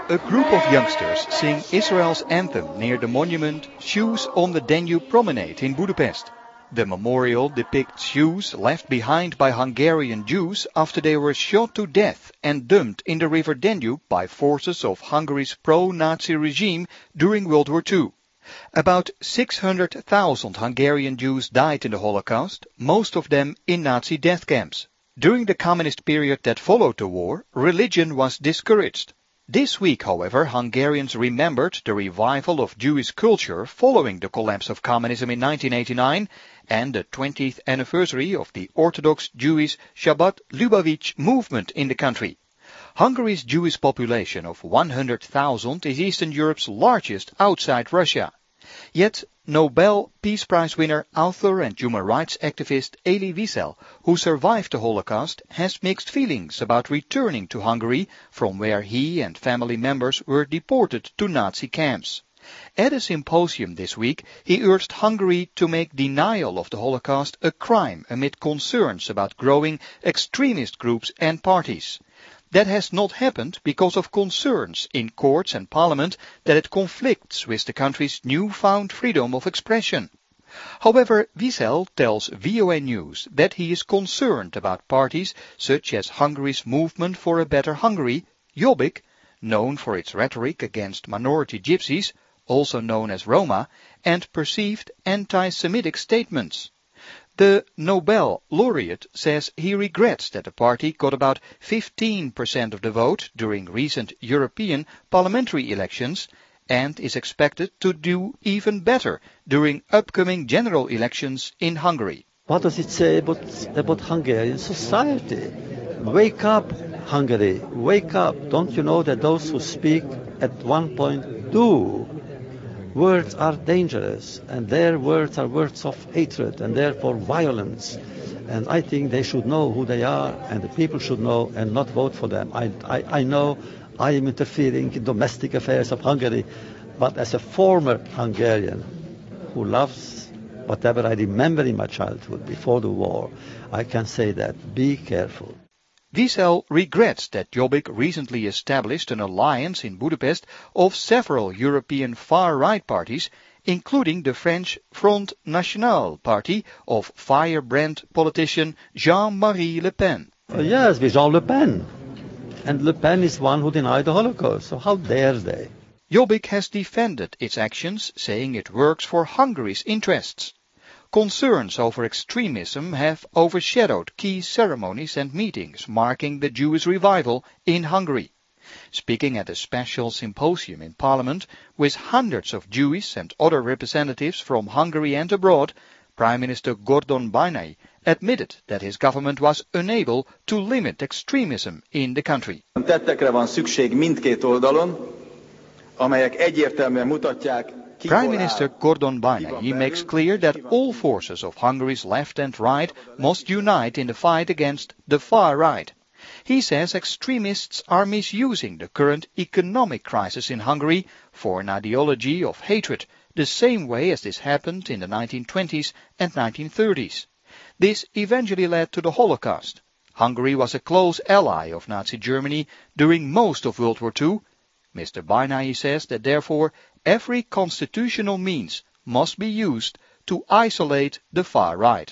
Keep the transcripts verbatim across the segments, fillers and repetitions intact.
A group of youngsters sing Israel's anthem near the monument Shoes on the Danube Promenade in Budapest. The memorial depicts shoes left behind by Hungarian Jews after they were shot to death and dumped in the river Danube by forces of Hungary's pro-Nazi regime during World War Two. About six hundred thousand Hungarian Jews died in the Holocaust, most of them in Nazi death camps. During the communist period that followed the war, religion was discouraged. This week, however, Hungarians remembered the revival of Jewish culture following the collapse of communism in nineteen eighty-nine and the twentieth anniversary of the Orthodox Jewish Shabbat Lubavitch movement in the country. Hungary's Jewish population of one hundred thousand is Eastern Europe's largest outside Russia. Yet, Nobel Peace Prize winner, author and human rights activist Elie Wiesel, who survived the Holocaust, has mixed feelings about returning to Hungary, from where he and family members were deported to Nazi camps. At a symposium this week, he urged Hungary to make denial of the Holocaust a crime amid concerns about growing extremist groups and parties. That has not happened because of concerns in courts and parliament that it conflicts with the country's newfound freedom of expression. However, Wiesel tells V O A News that he is concerned about parties such as Hungary's Movement for a Better Hungary, Jobbik, known for its rhetoric against minority gypsies, also known as Roma, and perceived anti-Semitic statements. The Nobel laureate says he regrets that the party got about fifteen percent of the vote during recent European parliamentary elections and is expected to do even better during upcoming general elections in Hungary. What does it say about, about Hungarian society? Wake up, Hungary, wake up. Don't you know that those who speak at one point do? Words are dangerous, and their words are words of hatred and therefore violence. And I think they should know who they are, and the people should know and not vote for them. I, I, I know I am interfering in domestic affairs of Hungary, but as a former Hungarian who loves whatever I remember in my childhood before the war, I can say that be careful. Wiesel regrets that Jobbik recently established an alliance in Budapest of several European far-right parties, including the French Front National party of firebrand politician Jean-Marie Le Pen. Uh, yes, with Jean Le Pen. And Le Pen is one who denied the Holocaust, so how dare they? Jobbik has defended its actions, saying it works for Hungary's interests. Concerns over extremism have overshadowed key ceremonies and meetings marking the Jewish revival in Hungary. Speaking at a special symposium in Parliament with hundreds of Jewish and other representatives from Hungary and abroad, Prime Minister Gordon Bajnai admitted that his government was unable to limit extremism in the country. Tettekre van szükség mindkét oldalon, amelyek egyértelműen mutatják. Prime Minister Gordon Bajnai makes clear that all forces of Hungary's left and right must unite in the fight against the far right. He says extremists are misusing the current economic crisis in Hungary for an ideology of hatred, the same way as this happened in the nineteen twenties and nineteen thirties. This eventually led to the Holocaust. Hungary was a close ally of Nazi Germany during most of World War Two. Mister Bajnai says that therefore every constitutional means must be used to isolate the far right.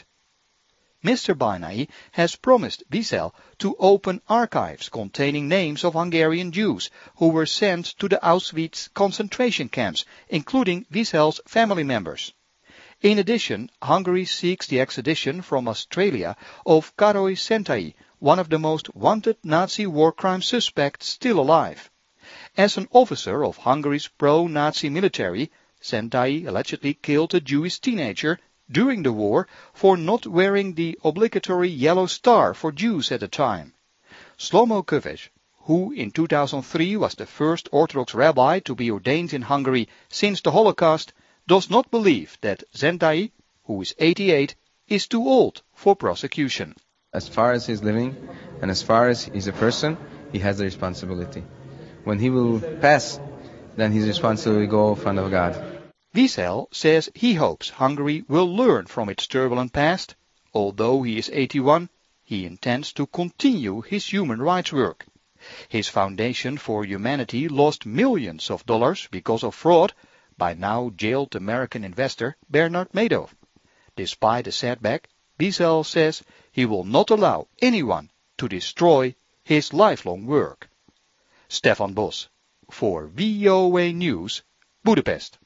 Mister Bajnai has promised Wiesel to open archives containing names of Hungarian Jews who were sent to the Auschwitz concentration camps, including Wiesel's family members. In addition, Hungary seeks the extradition from Australia of Károly Szentai, one of the most wanted Nazi war crime suspects still alive. As an officer of Hungary's pro-Nazi military, Szentai allegedly killed a Jewish teenager during the war for not wearing the obligatory yellow star for Jews at the time. Shlomo Kovesh, who in two thousand three was the first Orthodox rabbi to be ordained in Hungary since the Holocaust, does not believe that Szentai, who is eighty-eight, is too old for prosecution. As far as he's living and as far as he's a person, he has the responsibility. When he will pass, then his responsibility will go in front of God. Wiesel says he hopes Hungary will learn from its turbulent past. Although he is eighty-one, he intends to continue his human rights work. His Foundation for Humanity lost millions of dollars because of fraud by now jailed American investor Bernard Madoff. Despite the setback, Wiesel says he will not allow anyone to destroy his lifelong work. Stefan Bos, voor V O A News, Budapest.